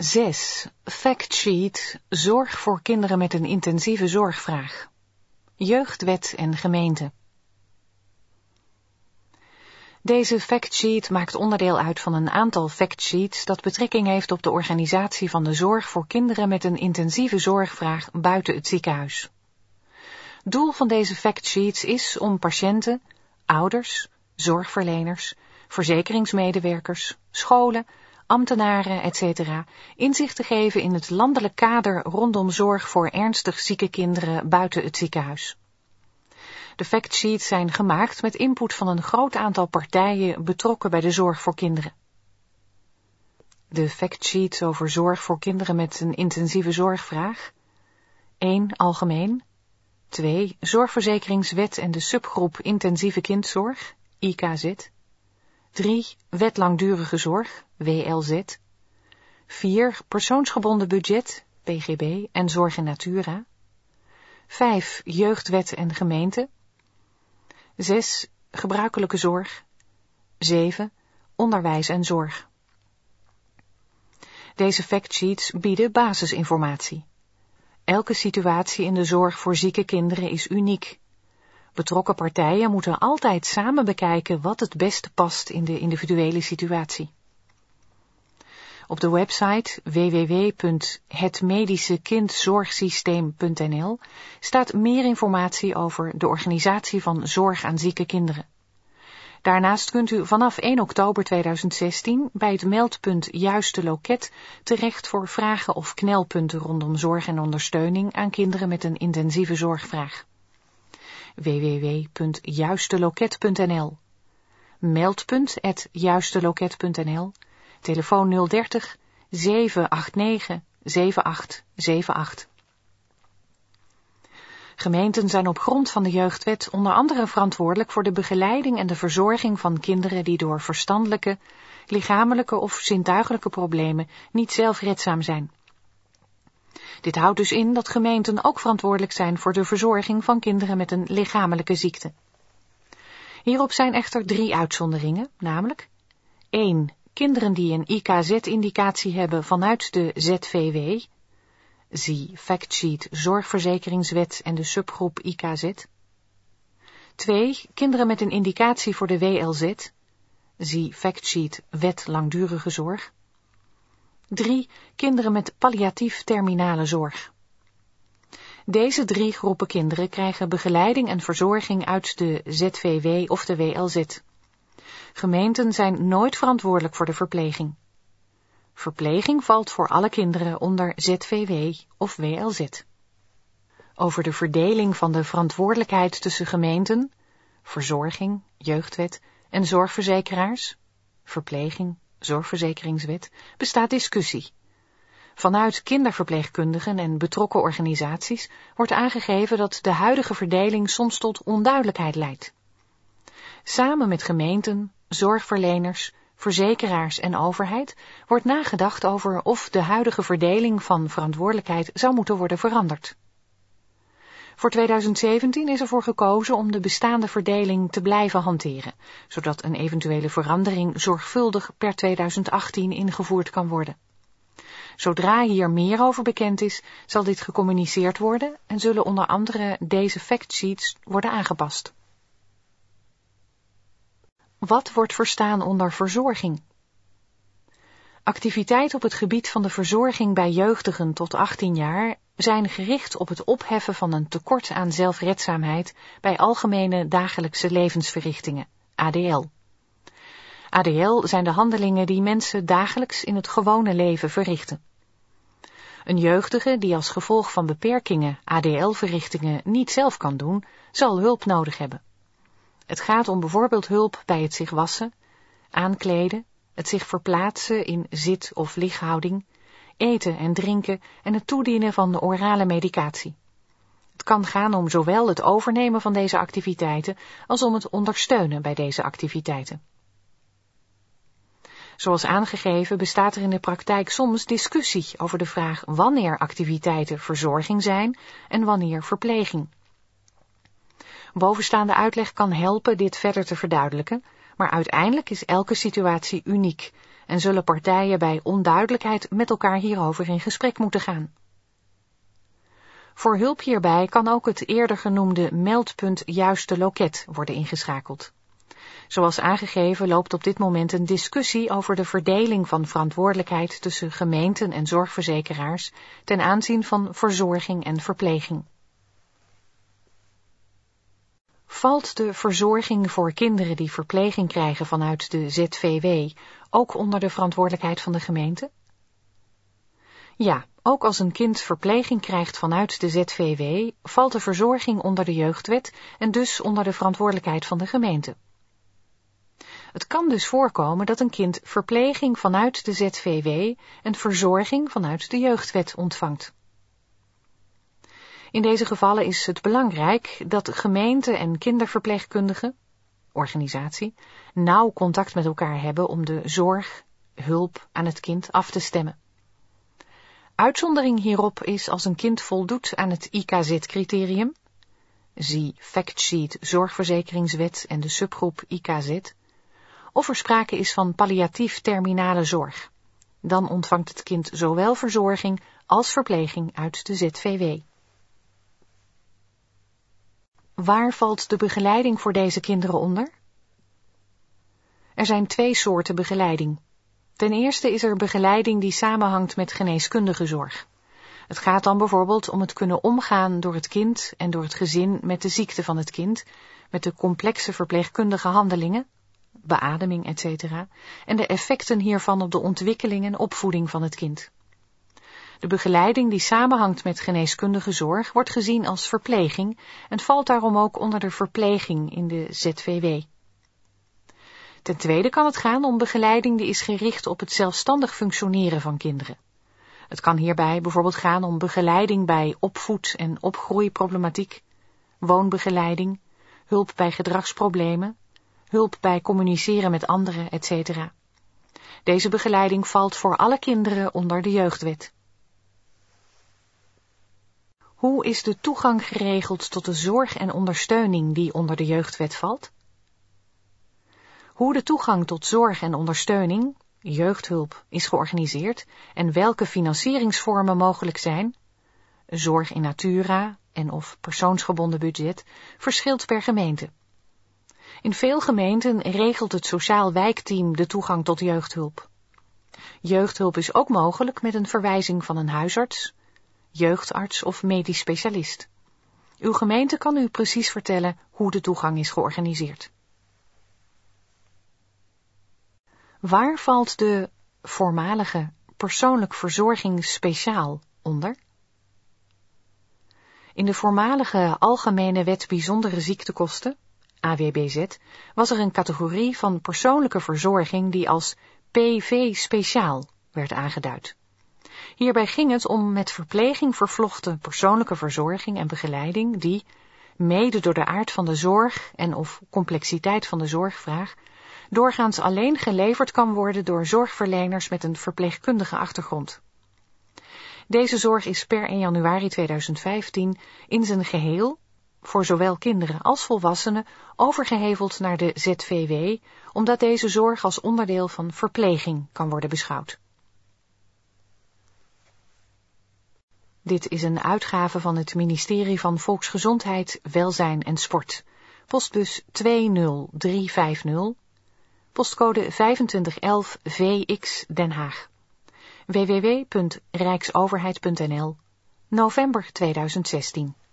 6. Factsheet. Zorg voor kinderen met een intensieve zorgvraag. Jeugdwet en gemeente. Deze factsheet maakt onderdeel uit van een aantal factsheets dat betrekking heeft op de organisatie van de zorg voor kinderen met een intensieve zorgvraag buiten het ziekenhuis. Doel van deze factsheets is om patiënten, ouders, zorgverleners, verzekeringsmedewerkers, scholen, ambtenaren, etc. inzicht te geven in het landelijk kader rondom zorg voor ernstig zieke kinderen buiten het ziekenhuis. De factsheets zijn gemaakt met input van een groot aantal partijen betrokken bij de zorg voor kinderen. De factsheets over zorg voor kinderen met een intensieve zorgvraag. 1. Algemeen. 2. Zorgverzekeringswet en de subgroep intensieve kindzorg, IKZ. 3. Wet langdurige zorg, WLZ. 4. Persoonsgebonden budget, PGB en zorg in natura. 5. Jeugdwet en gemeente. 6. Gebruikelijke zorg. 7. Onderwijs en zorg. Deze factsheets bieden basisinformatie. Elke situatie in de zorg voor zieke kinderen is uniek. Betrokken partijen moeten altijd samen bekijken wat het beste past in de individuele situatie. Op de website www.hetmedischekindzorgsysteem.nl staat meer informatie over de organisatie van zorg aan zieke kinderen. Daarnaast kunt u vanaf 1 oktober 2016 bij het meldpunt Juiste Loket terecht voor vragen of knelpunten rondom zorg en ondersteuning aan kinderen met een intensieve zorgvraag. www.juisteloket.nl Meldpunt@juisteloket.nl Telefoon 030 789 7878. Gemeenten zijn op grond van de Jeugdwet onder andere verantwoordelijk voor de begeleiding en de verzorging van kinderen die door verstandelijke, lichamelijke of zintuigelijke problemen niet zelfredzaam zijn. Dit houdt dus in dat gemeenten ook verantwoordelijk zijn voor de verzorging van kinderen met een lichamelijke ziekte. Hierop zijn echter 3 uitzonderingen, namelijk 1. Kinderen die een IKZ-indicatie hebben vanuit de ZVW, zie factsheet Zorgverzekeringswet en de subgroep IKZ. 2. Kinderen met een indicatie voor de WLZ, zie factsheet Wet langdurige zorg. 3. Kinderen met palliatief terminale zorg. Deze 3 groepen kinderen krijgen begeleiding en verzorging uit de ZVW of de WLZ. Gemeenten zijn nooit verantwoordelijk voor de verpleging. Verpleging valt voor alle kinderen onder ZVW of WLZ. Over de verdeling van de verantwoordelijkheid tussen gemeenten, verzorging, jeugdwet en zorgverzekeraars, verpleging, zorgverzekeringswet, bestaat discussie. Vanuit kinderverpleegkundigen en betrokken organisaties wordt aangegeven dat de huidige verdeling soms tot onduidelijkheid leidt. Samen met gemeenten, zorgverleners, verzekeraars en overheid wordt nagedacht over of de huidige verdeling van verantwoordelijkheid zou moeten worden veranderd. Voor 2017 is ervoor gekozen om de bestaande verdeling te blijven hanteren, zodat een eventuele verandering zorgvuldig per 2018 ingevoerd kan worden. Zodra hier meer over bekend is, zal dit gecommuniceerd worden en zullen onder andere deze factsheets worden aangepast. Wat wordt verstaan onder verzorging? Activiteiten op het gebied van de verzorging bij jeugdigen tot 18 jaar zijn gericht op het opheffen van een tekort aan zelfredzaamheid bij algemene dagelijkse levensverrichtingen, ADL. ADL zijn de handelingen die mensen dagelijks in het gewone leven verrichten. Een jeugdige die als gevolg van beperkingen ADL-verrichtingen niet zelf kan doen, zal hulp nodig hebben. Het gaat om bijvoorbeeld hulp bij het zich wassen, aankleden, het zich verplaatsen in zit- of lighouding, eten en drinken en het toedienen van de orale medicatie. Het kan gaan om zowel het overnemen van deze activiteiten als om het ondersteunen bij deze activiteiten. Zoals aangegeven bestaat er in de praktijk soms discussie over de vraag wanneer activiteiten verzorging zijn en wanneer verpleging. Bovenstaande uitleg kan helpen dit verder te verduidelijken, maar uiteindelijk is elke situatie uniek en zullen partijen bij onduidelijkheid met elkaar hierover in gesprek moeten gaan. Voor hulp hierbij kan ook het eerder genoemde meldpunt Juiste Loket worden ingeschakeld. Zoals aangegeven loopt op dit moment een discussie over de verdeling van verantwoordelijkheid tussen gemeenten en zorgverzekeraars ten aanzien van verzorging en verpleging. Valt de verzorging voor kinderen die verpleging krijgen vanuit de ZVW ook onder de verantwoordelijkheid van de gemeente? Ja, ook als een kind verpleging krijgt vanuit de ZVW, valt de verzorging onder de jeugdwet en dus onder de verantwoordelijkheid van de gemeente. Het kan dus voorkomen dat een kind verpleging vanuit de ZVW en verzorging vanuit de jeugdwet ontvangt. In deze gevallen is het belangrijk dat gemeente en kinderverpleegkundige, organisatie, nauw contact met elkaar hebben om de zorg, hulp aan het kind af te stemmen. Uitzondering hierop is als een kind voldoet aan het IKZ-criterium, zie factsheet Zorgverzekeringswet en de subgroep IKZ, of er sprake is van palliatief terminale zorg. Dan ontvangt het kind zowel verzorging als verpleging uit de ZVW. Waar valt de begeleiding voor deze kinderen onder? Er zijn 2 soorten begeleiding. Ten eerste is er begeleiding die samenhangt met geneeskundige zorg. Het gaat dan bijvoorbeeld om het kunnen omgaan door het kind en door het gezin met de ziekte van het kind, met de complexe verpleegkundige handelingen, beademing etc. en de effecten hiervan op de ontwikkeling en opvoeding van het kind. De begeleiding die samenhangt met geneeskundige zorg wordt gezien als verpleging en valt daarom ook onder de verpleging in de ZVW. Ten tweede kan het gaan om begeleiding die is gericht op het zelfstandig functioneren van kinderen. Het kan hierbij bijvoorbeeld gaan om begeleiding bij opvoed- en opgroeiproblematiek, woonbegeleiding, hulp bij gedragsproblemen, hulp bij communiceren met anderen, etc. Deze begeleiding valt voor alle kinderen onder de jeugdwet. Hoe is de toegang geregeld tot de zorg en ondersteuning die onder de jeugdwet valt? Hoe de toegang tot zorg en ondersteuning, jeugdhulp, is georganiseerd en welke financieringsvormen mogelijk zijn, zorg in natura en of persoonsgebonden budget, verschilt per gemeente. In veel gemeenten regelt het sociaal wijkteam de toegang tot jeugdhulp. Jeugdhulp is ook mogelijk met een verwijzing van een huisarts, jeugdarts of medisch specialist. Uw gemeente kan u precies vertellen hoe de toegang is georganiseerd. Waar valt de voormalige persoonlijk verzorging speciaal onder? In de voormalige Algemene Wet Bijzondere Ziektekosten, AWBZ, was er een categorie van persoonlijke verzorging die als PV speciaal werd aangeduid. Hierbij ging het om met verpleging vervlochten persoonlijke verzorging en begeleiding die, mede door de aard van de zorg en of complexiteit van de zorgvraag, doorgaans alleen geleverd kan worden door zorgverleners met een verpleegkundige achtergrond. Deze zorg is per 1 januari 2015 in zijn geheel, voor zowel kinderen als volwassenen, overgeheveld naar de ZVW, omdat deze zorg als onderdeel van verpleging kan worden beschouwd. Dit is een uitgave van het ministerie van Volksgezondheid, Welzijn en Sport. Postbus 20350, postcode 2511 VX Den Haag. www.rijksoverheid.nl, november 2016.